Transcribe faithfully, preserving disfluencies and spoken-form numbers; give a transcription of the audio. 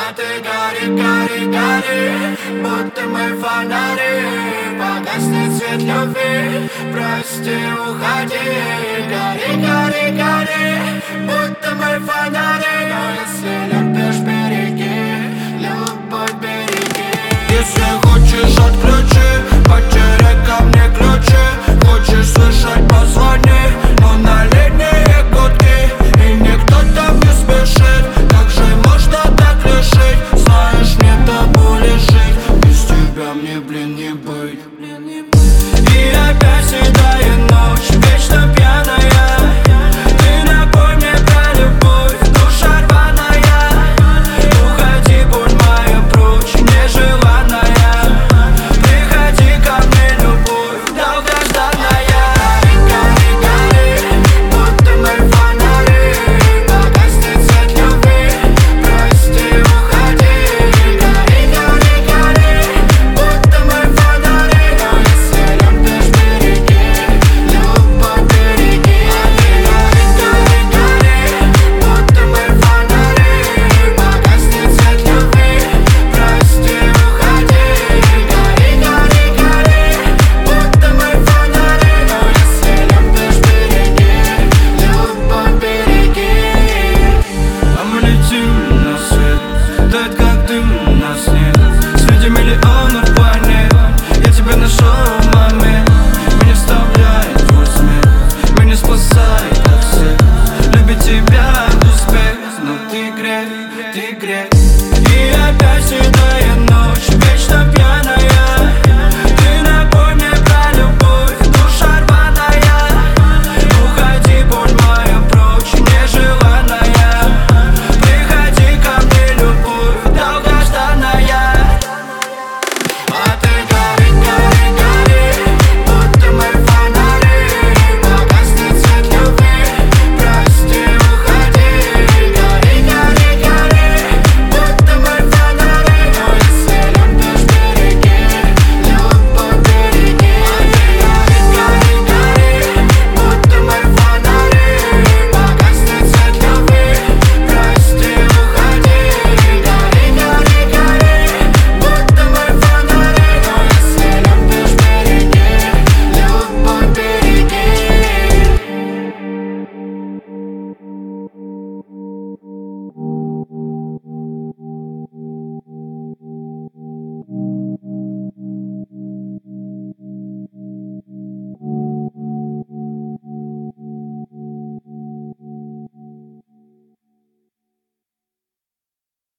А ты гори, гори, гори, будто мы фонари. Погаснет свет любви, прости, уходи. Гори, гори, гори, будто мы фонари. Но если любишь, береги, любовь береги. Если хочешь, отключи, потеряй ко мне ключи. Хочешь слышать, позвони, но на линии гудки, и никто там не спешит. Как же можно так решить? Знаешь, мне табу лежит. Без тебя мне, блин, не быть. И опять седая ночь, вечно пьяная. Ты напой мне про любовь, душа рваная. Уходи, будь моя прочь, нежеланная. Приходи ко мне, любовь долгожданная. Гори, гори, будто мы фонари. Погаснет свет любви, прости, уходи. Гори, гори, гори, будто мы фонари. Но если любишь, береги, любовь береги. Гори, гори, гори, будто мы фонари. Погаснет свет любви, прости, уходи. Гори, гори, гори, будто мы фонари. Но если любишь, береги, любовь береги. А мы летим на свет, тает как дым на сне. Среди миллионов планет я тебя нашел в момент. Меня вставляет твой смех, меня спасает от всех. Любить тебя успех, но ты грех, ты грех. И опять седая